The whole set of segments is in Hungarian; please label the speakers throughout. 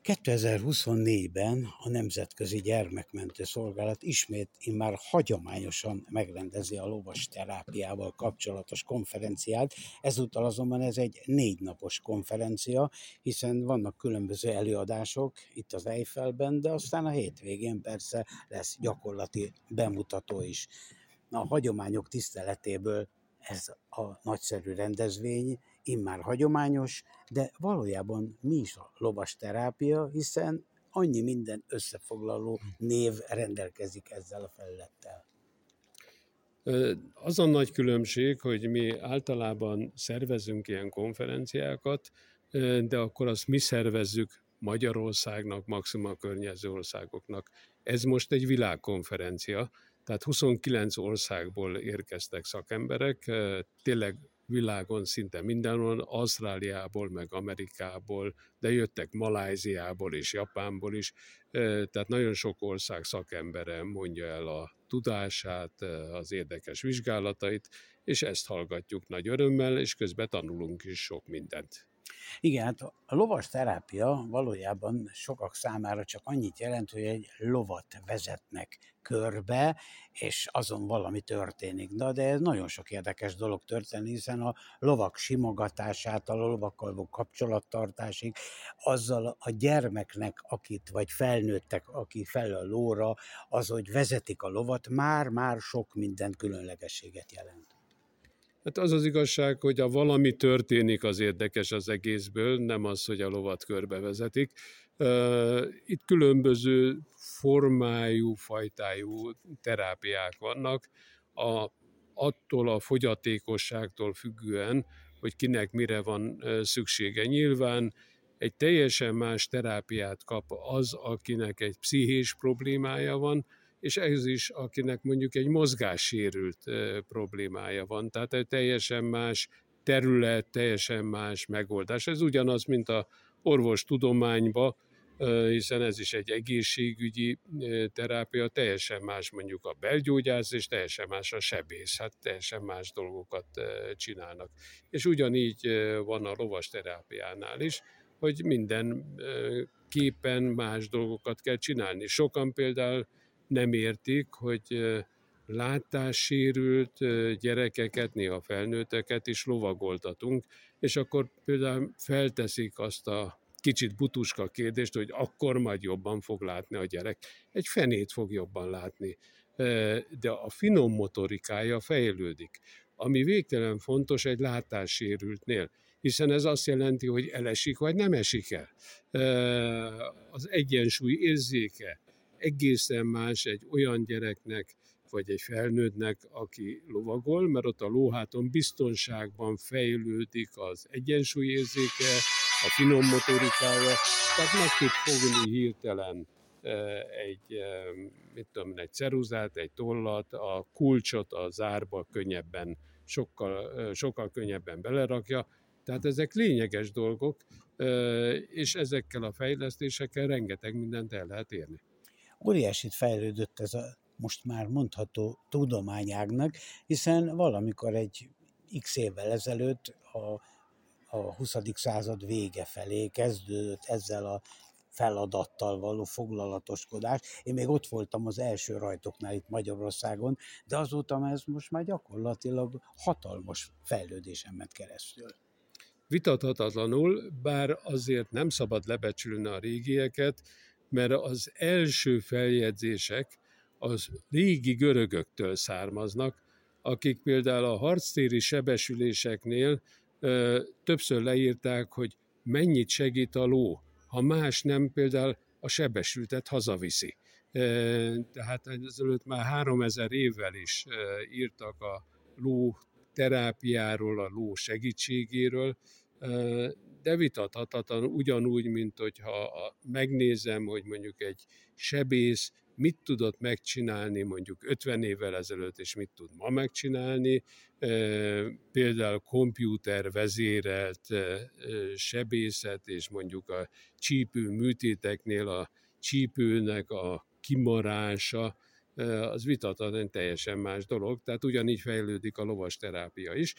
Speaker 1: 2024-ben a Nemzetközi Gyermekmentő Szolgálat ismét immár hagyományosan megrendezi a lovas terápiával kapcsolatos konferenciát. Ezúttal azonban ez egy 4 napos konferencia, hiszen vannak különböző előadások itt az Eiffelben, de aztán a hétvégén persze lesz gyakorlati bemutató is. A hagyományok tiszteletéből ez a nagyszerű rendezvény immár hagyományos, de valójában mi is a lovas terápia, hiszen annyi minden összefoglaló név rendelkezik ezzel a felülettel.
Speaker 2: Az a nagy különbség, hogy mi általában szervezünk ilyen konferenciákat, de akkor azt mi szervezzük Magyarországnak, maximum a környező országoknak. Ez most egy világkonferencia, tehát 29 országból érkeztek szakemberek, tényleg világon szinte mindenhol, Ausztráliából, meg Amerikából, de jöttek Malajziából és Japánból is, tehát nagyon sok ország szakembere mondja el a tudását, az érdekes vizsgálatait, és ezt hallgatjuk nagy örömmel, és közben tanulunk is sok mindent.
Speaker 1: Igen, hát a lovas terápia valójában sokak számára csak annyit jelent, hogy egy lovat vezetnek körbe, és azon valami történik. De ez nagyon sok érdekes dolog történik, hiszen a lovak simogatásától, a lovakkal való kapcsolattartásig, azzal a gyermeknek, vagy felnőttek, aki fel a lóra, az, hogy vezetik a lovat, már sok minden különlegességet jelent.
Speaker 2: Hát az az igazság, hogy a valami történik, az érdekes az egészből, nem az, hogy a lovat körbevezetik. Itt különböző formájú, fajtájú terápiák vannak, attól a fogyatékosságtól függően, hogy kinek mire van szüksége. Nyilván egy teljesen más terápiát kap az, akinek egy pszichés problémája van, és ez is, akinek mondjuk egy mozgássérült problémája van. Tehát egy teljesen más terület, teljesen más megoldás. Ez ugyanaz, mint a orvostudományban, hiszen ez is egy egészségügyi terápia, teljesen más mondjuk a belgyógyász, és teljesen más a sebész, hát teljesen más dolgokat csinálnak. És ugyanígy van a lovas terápiánál is, hogy minden képen más dolgokat kell csinálni. Sokan például nem értik, hogy látássérült gyerekeket, néha felnőtteket is lovagoltatunk, és akkor például felteszik azt a kicsit butuska kérdést, hogy akkor majd jobban fog látni a gyerek. Egy fenét fog jobban látni, de a finom motorikája fejlődik, ami végtelen fontos egy látássérültnél, hiszen ez azt jelenti, hogy elesik, vagy nem esik el. Az egyensúly érzéke egészen más egy olyan gyereknek, vagy egy felnőttnek, aki lovagol, mert ott a lóháton biztonságban fejlődik az egyensúlyérzéke, a finom motorikája, tehát meg tud fogni hirtelen egy ceruzát, egy tollat, a kulcsot a zárba könnyebben, sokkal könnyebben belerakja. Tehát ezek lényeges dolgok, és ezekkel a fejlesztésekkel rengeteg mindent el lehet érni.
Speaker 1: Óriásit fejlődött ez a most már mondható tudományágnak, hiszen valamikor egy x évvel ezelőtt a 20. század vége felé kezdődött ezzel a feladattal való foglalatoskodás. Én még ott voltam az első rajtoknál itt Magyarországon, de azóta ez most már gyakorlatilag hatalmas fejlődésen ment keresztül.
Speaker 2: Vitathatatlanul, bár azért nem szabad lebecsülni a régieket, mert az első feljegyzések az régi görögöktől származnak, akik például a harctéri sebesüléseknél többször leírták, hogy mennyit segít a ló, ha más nem, például a sebesültet hazaviszi. Tehát ezelőtt már 3000 évvel is írtak a ló terápiáról, a ló segítségéről, de vitathatatlan ugyanúgy, mint hogyha megnézem, hogy mondjuk egy sebész mit tudott megcsinálni mondjuk 50 évvel ezelőtt, és mit tud ma megcsinálni. Például komputer vezérelt sebészet, és mondjuk a csípő műtéteknél a csípőnek a kimarása, az vitathatatlan teljesen más dolog, tehát ugyanígy fejlődik a lovas terápia is,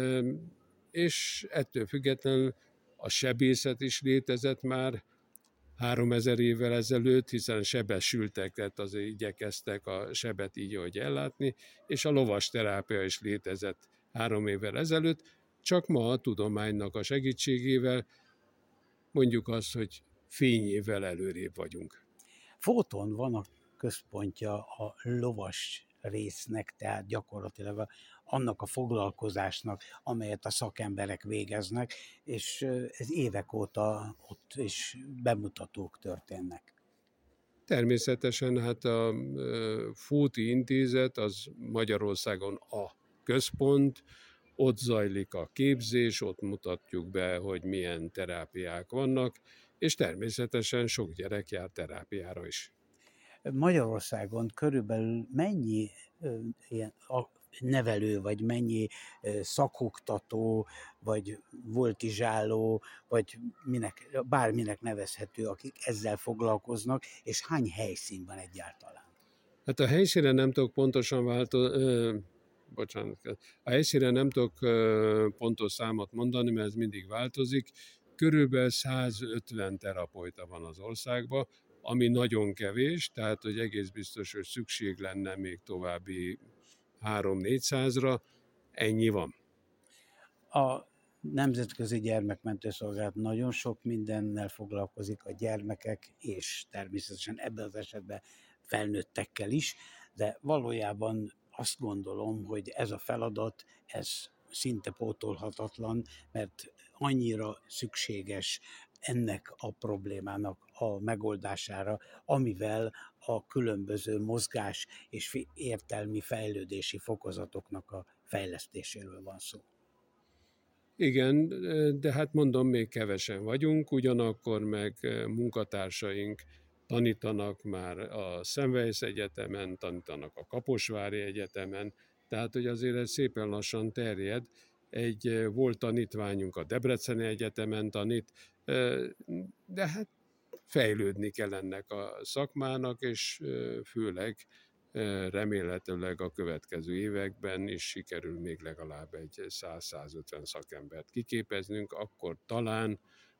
Speaker 2: és ettől függetlenül a sebészet is létezett már, 3000 évvel ezelőtt, hiszen sebesülteket azért igyekeztek a sebet így, hogy ellátni, és a lovas terápia is létezett 3 évvel ezelőtt, csak ma a tudománynak a segítségével mondjuk azt, hogy fényévvel előrébb vagyunk.
Speaker 1: Fóton van a központja a lovas résznek, tehát gyakorlatilag annak a foglalkozásnak, amelyet a szakemberek végeznek, és ez évek óta ott is bemutatók történnek.
Speaker 2: Természetesen hát a Fóti Intézet az Magyarországon a központ, ott zajlik a képzés, ott mutatjuk be, hogy milyen terápiák vannak, és természetesen sok gyerek jár terápiára is.
Speaker 1: Magyarországon körülbelül mennyi ilyen nevelő, vagy mennyi szakoktató, vagy voltizsáló, vagy bárminek nevezhető, akik ezzel foglalkoznak, és hány helyszín van egyáltalán?
Speaker 2: Hát a helyszínen nem tudok pontosan a helyszínen nem tudok pontos számot mondani, mert ez mindig változik. Körülbelül 150 terapeuta van az országban, ami nagyon kevés, tehát hogy egész biztos, hogy szükség lenne még további 300-400-ra, ennyi van.
Speaker 1: A Nemzetközi Gyermekmentő Szolgálat nagyon sok mindennel foglalkozik, a gyermekek, és természetesen ebben az esetben felnőttekkel is, de valójában azt gondolom, hogy ez a feladat, ez szinte pótolhatatlan, mert annyira szükséges ennek a problémának a megoldására, amivel a különböző mozgás és értelmi fejlődési fokozatoknak a fejlesztéséről van szó.
Speaker 2: Igen, de hát mondom, még kevesen vagyunk, ugyanakkor meg munkatársaink tanítanak már a Semmelweis Egyetemen, tanítanak a Kaposvári Egyetemen, tehát hogy azért ez szépen lassan terjed. Egy volt tanítványunk a Debreceni Egyetemen tanít, de hát fejlődni kell ennek a szakmának, és főleg remélhetőleg a következő években is sikerül még legalább egy 100-150 szakembert kiképeznünk, akkor talán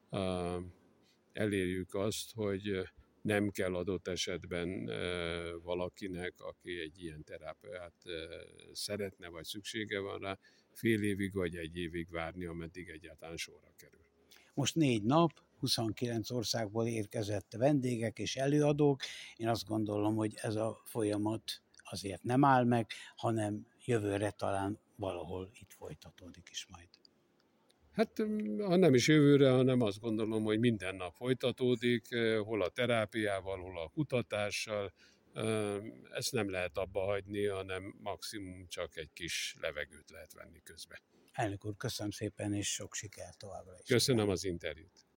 Speaker 2: elérjük azt, hogy nem kell adott esetben valakinek, aki egy ilyen terápiát szeretne, vagy szüksége van rá, fél évig vagy egy évig várni, ameddig egyáltalán sorra kerül.
Speaker 1: Most 4 nap, 29 országból érkezett vendégek és előadók. Én azt gondolom, hogy ez a folyamat azért nem áll meg, hanem jövőre talán valahol itt folytatódik is majd.
Speaker 2: Hát ha nem is jövőre, hanem azt gondolom, hogy minden nap folytatódik, hol a terápiával, hol a kutatással. Ezt nem lehet abba hagyni, hanem maximum csak egy kis levegőt lehet venni közben.
Speaker 1: Elnök úr, köszönöm szépen, és sok sikert továbbra is.
Speaker 2: Köszönöm az interjút.